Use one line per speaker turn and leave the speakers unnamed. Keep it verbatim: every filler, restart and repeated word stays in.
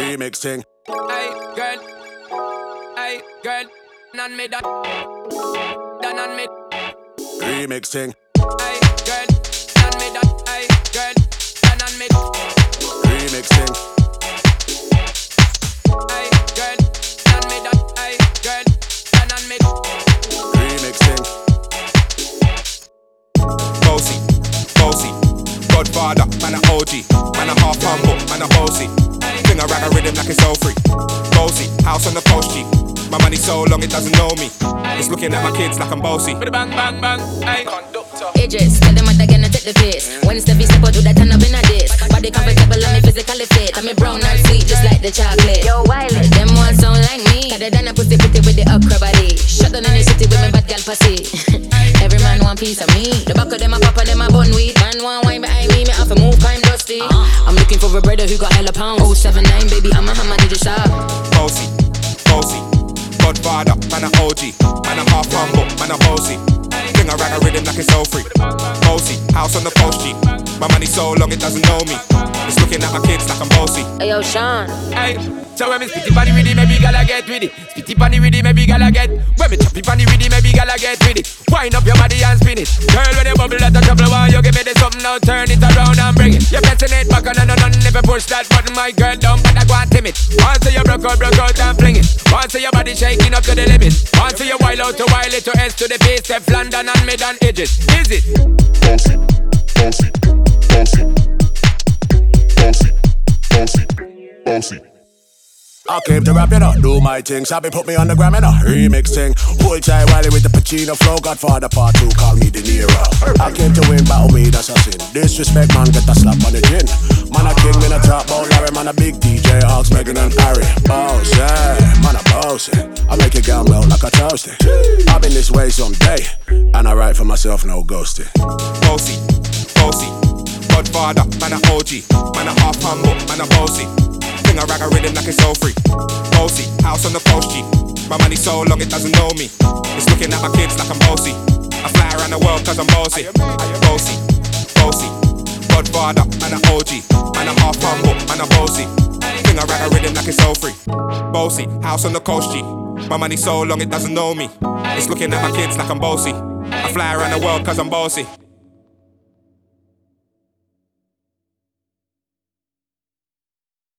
remixing.
Hey, girl. Hey, girl. None me that. Done on me.
Remixing.
Hey, girl. None me that. Hey, girl. Done on me.
Remixing.
Hey, girl. None me that. Hey, girl. Done on me.
Remixing.
Bossy, bossy, Godfather, man a O G, man a half humble, man a bossy. Thing I rag a rhythm like it's all free. Bossy, house on the coast G. My money so long it doesn't know me. It's looking at my kids like I'm bossy.
Bang, bang, bang. Hey,
Ages, tell them what they're gonna take the piss. When Steffi step out, do that turn up in a diss. Body comfortable and me physically fit. I'm me brown and sweet, just like the chocolate. Yo, Wiley, them ones sound like me. Better than a pussy pretty with the upper body. Shut down in the city with me bad girl pussy. Every man want piece of me. The back of them a papa, them a bun weed. Man want wine behind me, me have to move kind dusty. I'm looking for a brother who got hella pounds. oh seven nine, baby, I'm a hammer to the shop.
Bossy, bossy, Godfather, man a O G, man a half humble, man a bossy. Thing I rag a rhythm like it's all free. Bossy, house on the coast G. My money so long it doesn't know me. It's looking at my kids like I'm bossy.
Hey yo, Sean.
hey. So when me spitty bunny with it, maybe gala get with it. Spitty bunny with it, maybe gala get. When me choppy bunny with it, maybe gala get with it. Wind up your body and spin it. Girl, when you bubble at the trouble, why you give me this something now? Turn it around and bring it. You're pressing it back on and on and never push that button, my girl, down, but I go and timid. Once you broke out, broke out and fling it. Once your body shaking up to the limit. Once you wild out to wild it to S to the base, Steph London and mid and edges. Is it?
Bossy, bossy, bossy, bossy, bossy, bossy.
I came to rap, you know, do my thing. Sabi put me on the gram, you know, remixing. Hold tight Wiley with the Pacino flow. Godfather part two, call me De Niro. I came to win, battle me, that's a sin. Disrespect, man, get a slap on the chin. Man, a king, man, a top bowl, Larry, man, a big D J, Hawks, Megan and Harry. Boss, yeah, man, a boss, yeah. I make a girl melt like a toasty. I've been this way someday, and I write for myself, no ghosting.
Bossy, bossy, Godfather, man a O G, man a half humble, man a bossy. Thing I rag a rhythm like it's all free. Bossy, house on the coast G. My money so long it doesn't know me. It's looking at my kids like I'm bossy. I fly around the world cause I'm bossy. Bossy, bossy, Godfather, man a O G, man a half humble, man a bossy. Thing I rag a rhythm like it's all free. Bossy, house on the coast G. My money so long it doesn't know me. It's looking at my kids like I'm bossy. I fly around the world cause I'm bossy.